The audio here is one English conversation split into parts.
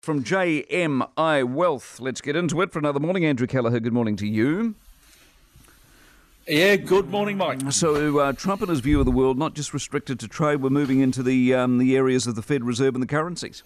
From JMI Wealth. Let's get into it for another morning. Andrew Kelleher, good morning to you. Yeah, good morning, Mike. So Trump and his view of the world, not just restricted to trade, we're moving into the areas of the Fed Reserve and the currencies.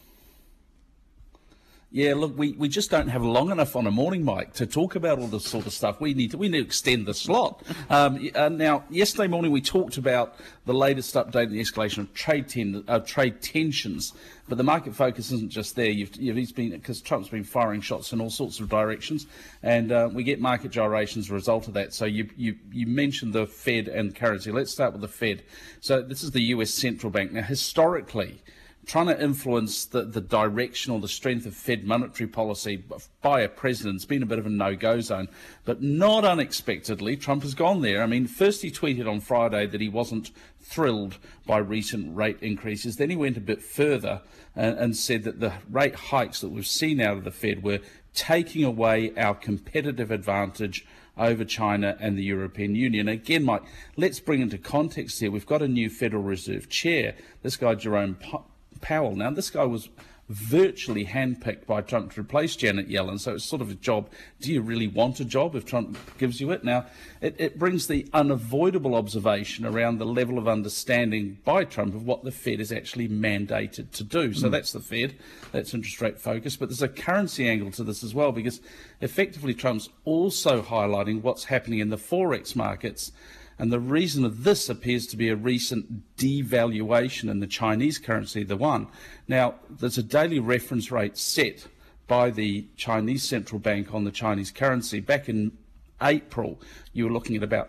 Yeah, look, we just don't have long enough on a morning, Mike, to talk about all this sort of stuff. We need to extend the slot. Now, yesterday morning we talked about the latest update in the escalation of trade tensions, but the market focus isn't just there. Because Trump's been firing shots in all sorts of directions, and we get market gyrations as a result of that. So you mentioned the Fed and currency. Let's start with the Fed. So this is the US Central Bank. Now, historically, trying to influence the direction or the strength of Fed monetary policy by a president's been a bit of a no-go zone. But not unexpectedly, Trump has gone there. I mean, first he tweeted on Friday that he wasn't thrilled by recent rate increases. Then he went a bit further and said that the rate hikes that we've seen out of the Fed were taking away our competitive advantage over China and the European Union. Again, Mike, let's bring into context here. We've got a new Federal Reserve chair, this guy Jerome Powell. Now, this guy was virtually handpicked by Trump to replace Janet Yellen, so it's sort of a job. Do you really want a job if Trump gives you it? Now, it brings the unavoidable observation around the level of understanding by Trump of what the Fed is actually mandated to do. So that's the Fed, that's interest rate focus, but there's a currency angle to this as well, because effectively Trump's also highlighting what's happening in the Forex markets. And the reason of this appears to be a recent devaluation in the Chinese currency, the yuan. Now, there's a daily reference rate set by the Chinese central bank on the Chinese currency. Back in April, you were looking at about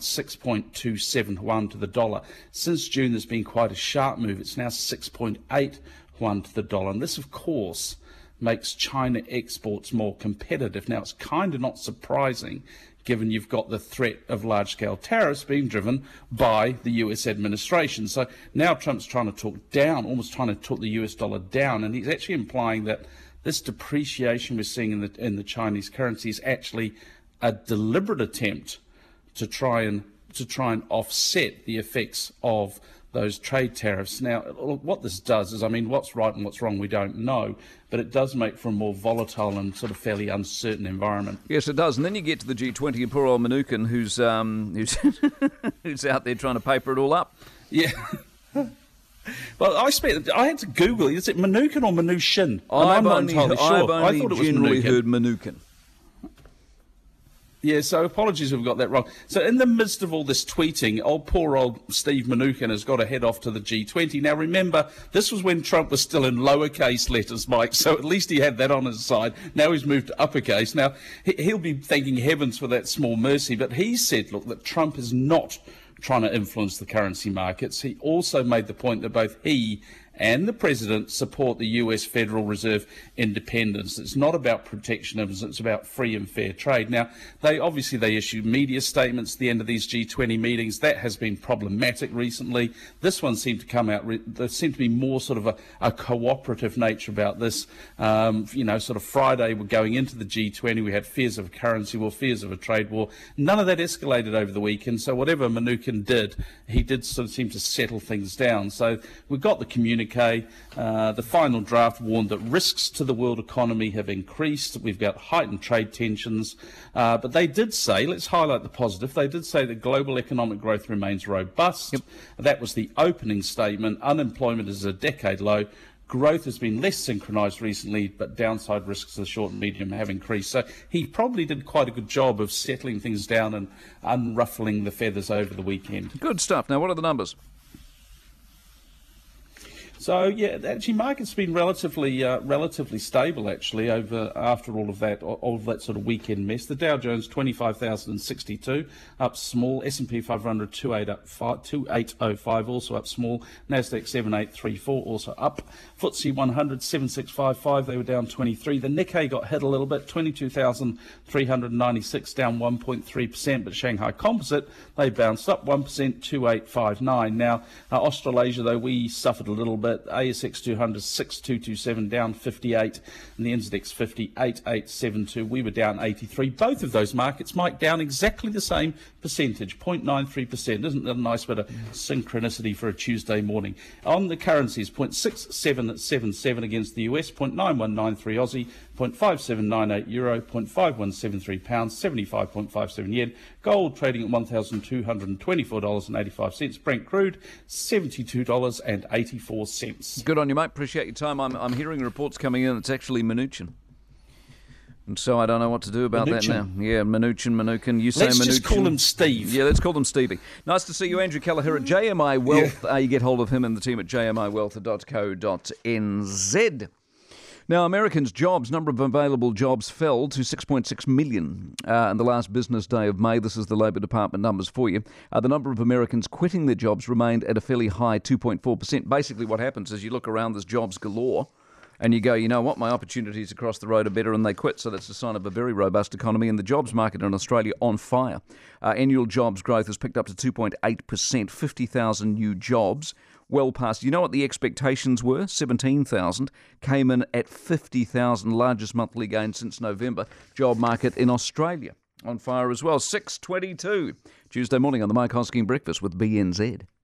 6.27 yuan to the dollar. Since June, there's been quite a sharp move. It's now 6.8 yuan to the dollar. And this, of course, makes China exports more competitive. Now, it's kind of not surprising, given you've got the threat of large-scale tariffs being driven by the US administration. So now Trump's trying to talk down, almost trying to talk the US dollar down, and he's actually implying that this depreciation we're seeing in the Chinese currency is actually a deliberate attempt to try and offset the effects of those trade tariffs. Now, what this does is, I mean, what's right and what's wrong, we don't know, but it does make for a more volatile and sort of fairly uncertain environment. Yes, it does. And then you get to the G20 and poor old Mnuchin, who's who's out there trying to paper it all up. Yeah. Well, I had to Google it. Is it Mnuchin or Mnuchin? I'm not entirely sure. I thought it was generally heard Mnuchin. Yeah, so apologies if we've got that wrong. So in the midst of all this tweeting, poor old Steve Mnuchin has got to head off to the G20. Now, remember, this was when Trump was still in lowercase letters, Mike, so at least he had that on his side. Now he's moved to uppercase. Now, he'll be thanking heavens for that small mercy, but he said, look, that Trump is not trying to influence the currency markets. He also made the point that both he and the President support the US Federal Reserve independence. It's not about protectionism, it's about free and fair trade. Now, they issue media statements at the end of these G20 meetings. That has been problematic recently. This one seemed to come out, there seemed to be more sort of a cooperative nature about this. Sort of Friday, we're going into the G20, we had fears of a currency war, fears of a trade war. None of that escalated over the weekend, so whatever Mnuchin did, he did sort of seem to settle things down. So we've got the communique. The final draft warned that risks to the world economy have increased. We've got heightened trade tensions. But they did say, let's highlight the positive, they did say that global economic growth remains robust. Yep. That was the opening statement. Unemployment is a decade low. Growth has been less synchronised recently, but downside risks to the short and medium have increased. So he probably did quite a good job of settling things down and unruffling the feathers over the weekend. Good stuff. Now, what are the numbers? So yeah, actually, market's been relatively stable actually after all of that sort of weekend mess. The Dow Jones 25,062 up small. S&P 500 2805 also up small. Nasdaq 7834 also up. FTSE 100 7655 they were down 23. The Nikkei got hit a little bit, 22,396 down 1.3%. But Shanghai Composite they bounced up 1%, 2859. Now Australasia though we suffered a little bit. bit. ASX 200 6227 down 58, and the NZX 50 8872. We were down 83. Both of those markets, Mike, down exactly the same percentage, 0.93%. Isn't that a nice bit of synchronicity for a Tuesday morning? On the currencies, 0.6777 against the US, 0.9193 Aussie, 0.5798 euro, 0.5173 pounds, 75.57 yen. Gold trading at $1,224.85. Brent crude, $72.84. Good on you, mate. Appreciate your time. I'm hearing reports coming in. It's actually Mnuchin. And so I don't know what to do about that now. Yeah, Mnuchin. You say Let's Mnuchin. just call him Steve. Yeah, let's call them Stevie. Nice to see you, Andrew Kelleher at JMI Wealth. You get hold of him and the team at jmiwealth.co.nz. Now, Americans' number of available jobs fell to 6.6 million on the last business day of May. This is the Labor Department numbers for you. The number of Americans quitting their jobs remained at a fairly high 2.4%. Basically, what happens is you look around, there's jobs galore, and you go, you know what, my opportunities across the road are better, and they quit. So that's a sign of a very robust economy, and the jobs market in Australia on fire. Annual jobs growth has picked up to 2.8%, 50,000 new jobs. Well past, you know what the expectations were? 17,000, came in at 50,000, largest monthly gain since November. Job market in Australia on fire as well. 6:22, Tuesday morning on the Mike Hosking Breakfast with BNZ.